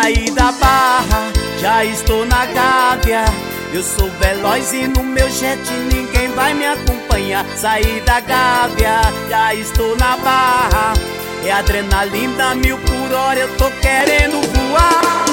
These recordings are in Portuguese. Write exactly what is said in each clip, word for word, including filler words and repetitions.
Saí da Barra, já estou na Gávea. Eu sou veloz e no meu jet ninguém vai me acompanhar. Saí da Gávea, já estou na Barra. É adrenalina mil por hora, eu tô querendo voar.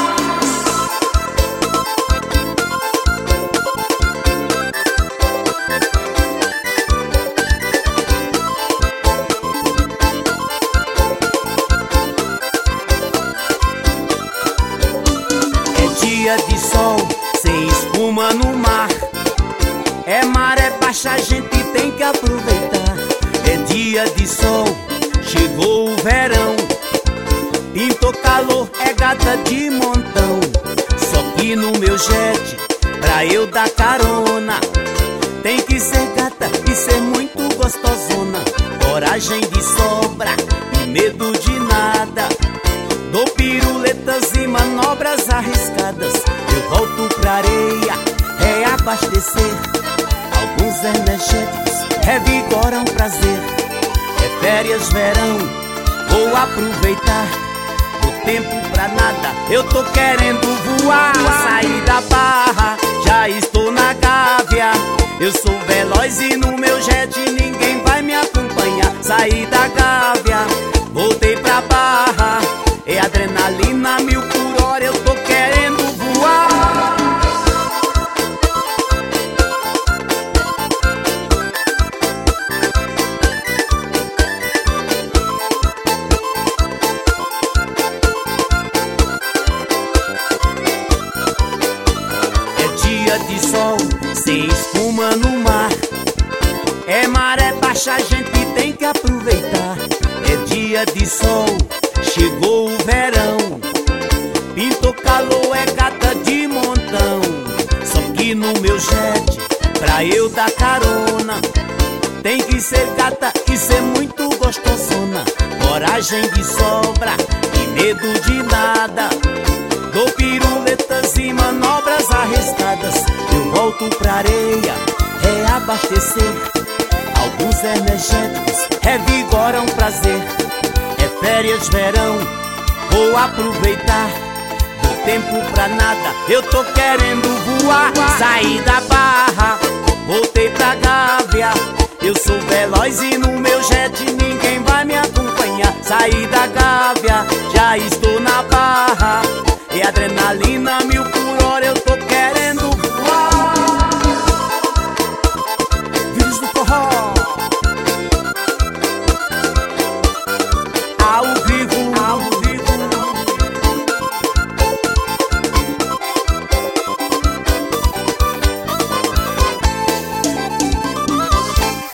Dia de sol, sem espuma no mar. É maré baixa, a gente tem que aproveitar. É dia de sol, chegou o verão. Pintou calor, é gata de montão. Só que no meu jet, pra eu dar carona, tem que ser gata e ser muito gostosona. Coragem de sobra e medo de nada. Dou piruletas e manobras arriscadas. Eu volto pra areia, reabastecer. Alguns energéticos revigoram prazer. É férias, verão, vou aproveitar. Do tempo pra nada, eu tô querendo voar. Saí da Barra, já estou na Gávea. Eu sou veloz e no meu jet ninguém vai me acompanhar. Saí da Gávea, voltei pra Barra. É adrenalina mil por hora, eu tô querendo voar. É dia de sol, sem espuma no mar. É maré baixa, a gente tem que aproveitar. É dia de sol, chegou o verão. Pintou calor, é gata de montão. Só que no meu jet, pra eu dar carona, tem que ser gata e ser muito gostosona. Coragem de sobra e medo de nada. Dou piruletas e manobras arriscadas. Eu volto pra areia, reabastecer. Alguns energéticos revigoram prazer. É férias, verão, vou aproveitar. Do tempo pra nada, eu tô querendo voar. Saí da Barra, voltei pra Gávea. Eu sou veloz e no meu jet ninguém vai me acompanhar. Saí da Gávea, já estou na Barra.